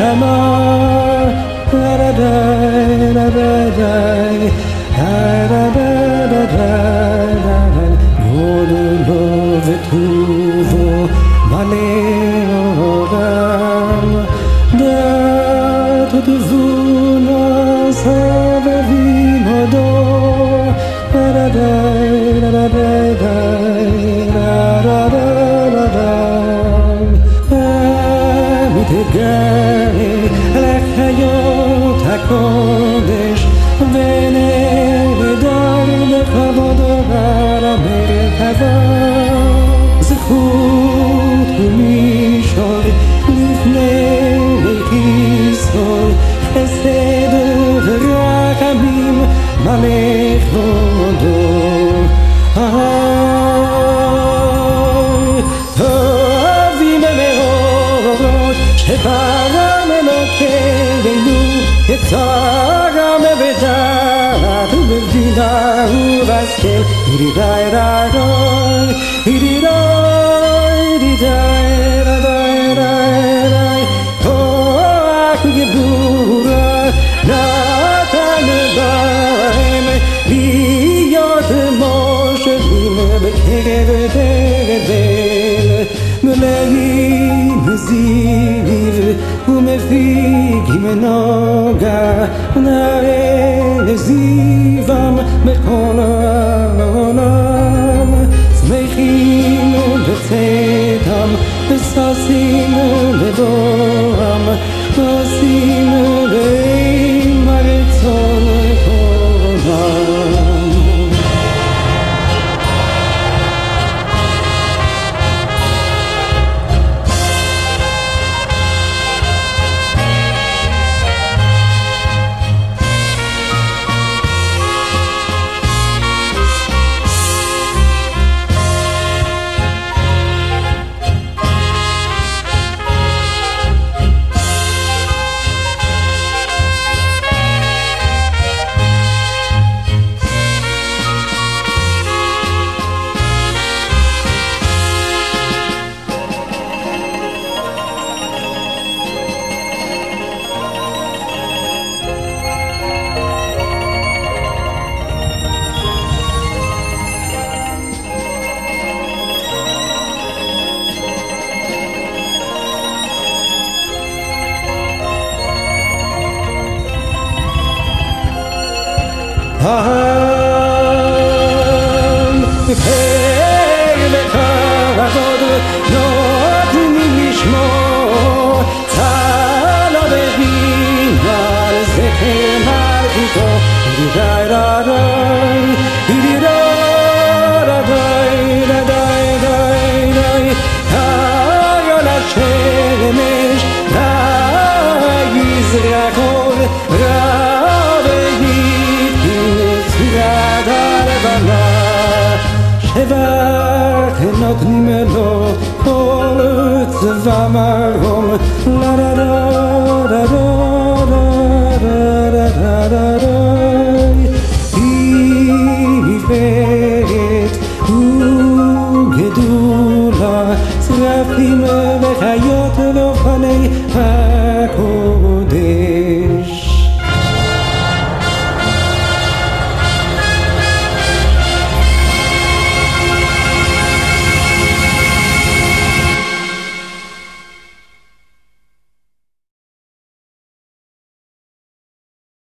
נשמה גודלו וטובו מלא עולם דת ותבונה סבבים הודו מתגלה לחיות הקודש ונהדר לכבוד על המרכבה זכות ומשול לפני כיסוי חסד ורחמים מלא כבודו טובים מאוד שברם אלוקינו יצרם בדעת ובבינה ובהשכל ידידיי רעי ידידיי כוח וגבורה נתן בהם להיות מושבים בקרב תבל מלאים זיו ומפיגים נוגה נראה זיום בכל העולם שמחים בצאתם וששים לבואם עושים להם הרצון קורבן לכבוד נותנים לשמור צהלה בבינה לזכר מלכותו היום השמש יזרח אור רב צורת הלבנה שבח נותנים לו כל צבא מרום